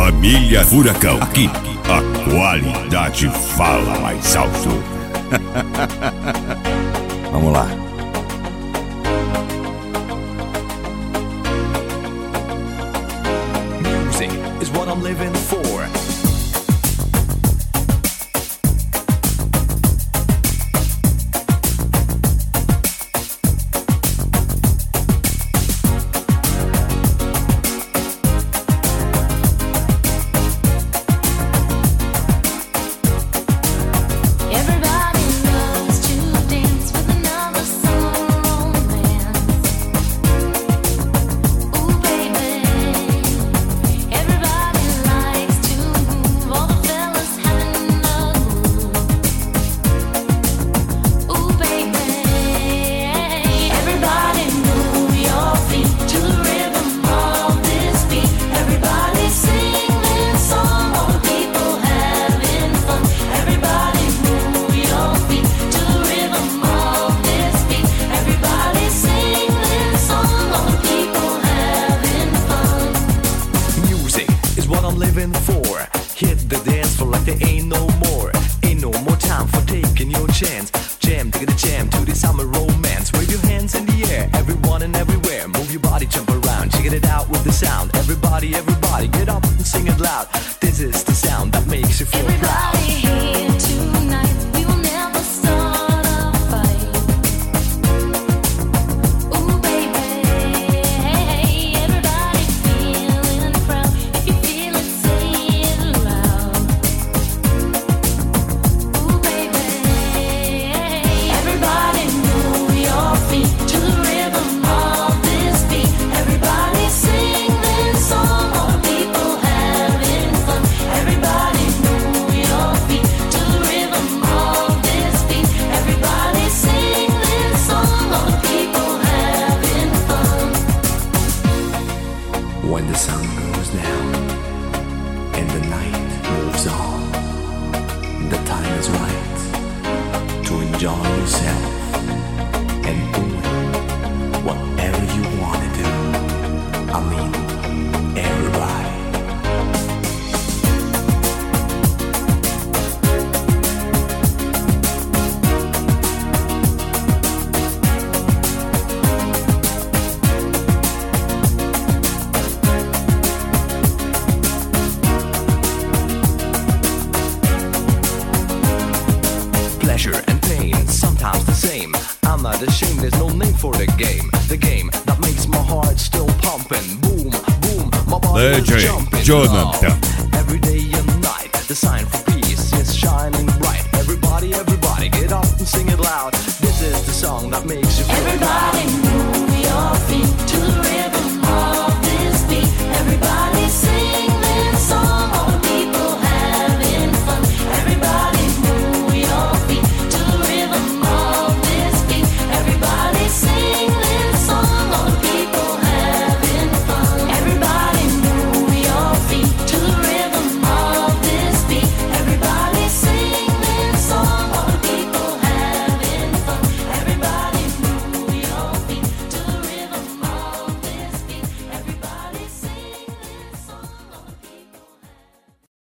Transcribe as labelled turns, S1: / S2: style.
S1: Família Furacão. Aqui, a qualidade fala mais alto. Vamos lá.
S2: Music is what I'm living for.
S1: DJ Jonathan.
S2: Every day and night, the sign for peace is shining bright. Everybody, get up and sing it loud. This is the song that makes you feel everybody.